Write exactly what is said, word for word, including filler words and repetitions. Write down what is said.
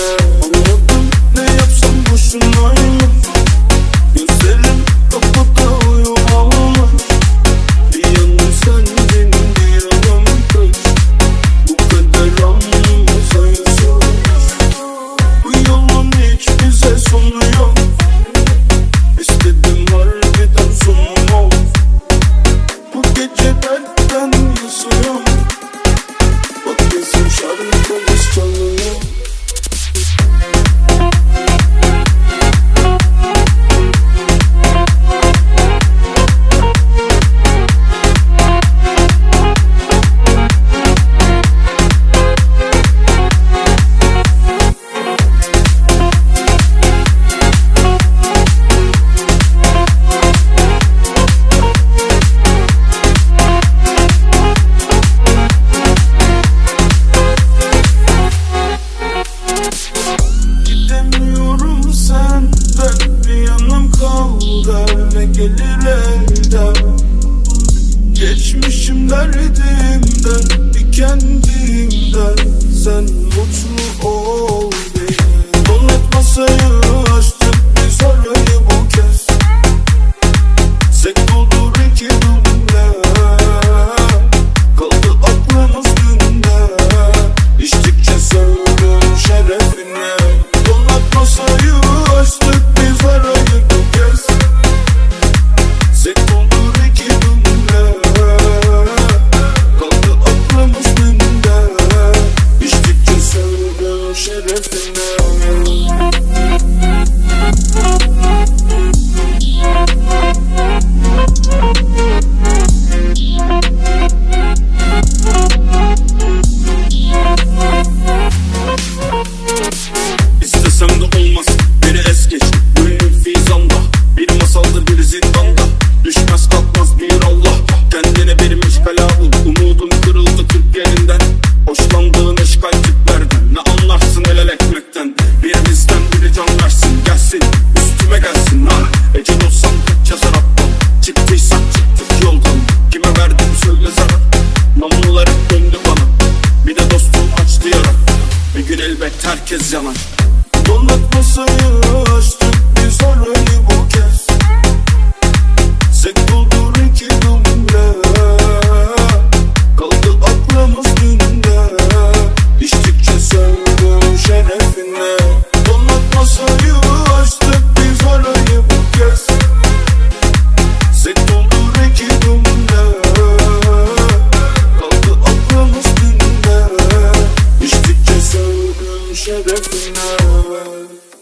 Anladım, ne yapsam boşunayım. Gözlerim kapata uyumalar. Bir yanım sen benim, bir yanım kaç. Bu kadar anlamasa yazar. Bu yolun hiç bize sonu yok. İstedim harbiden sonum ol. Bu gece dertten yazıyorum. Bak bizim şarkımız çalıyor. Ne gelir elden, geçmişim derdimden, bir kendimden. Sen mutlu ol diye donat masayı açtık biz orayı bu kez. Sek doldur iki dumle, kaldı aklımız dünde. İçtikçe söylüyorum şerefine. Donat masayı açtık biz orayı bu kez. Sek doldur iki dumle, kaldı aklımız dünde. İçtikçe söylüyorum şerefine. İstesem de olmaz, beni es geç. Gönlüm fizanda, bir masalda bir zindanda. Düşmez kalkmaz bir Allah, kendine bir meşgala bul. Umudum kırıldı Türk yerinden, hoşlandığın eşkal tiplerden. Ne anlarsın el el ekmekten, birimizden biri can versin. Gelsin, üstüme gelsin ha. Ecel olsam kaç yazar aptal. Çıktıysak çıktık yoldan, kime verdim söyle zarar. Namlular hep döndü bana, bir de dostum açtı yara. Bir gün elbet herkes yanar. Donat masayı açtık biz orayı bu kez. Sek doldur iki dumle, kaldı aklımız dünde. İçtikçe söylüyorum şerefine. Donat masayı açtık biz orayı bu kez. Sek doldur iki dumle, kaldı aklımız dünde. İçtikçe söylüyorum şerefine.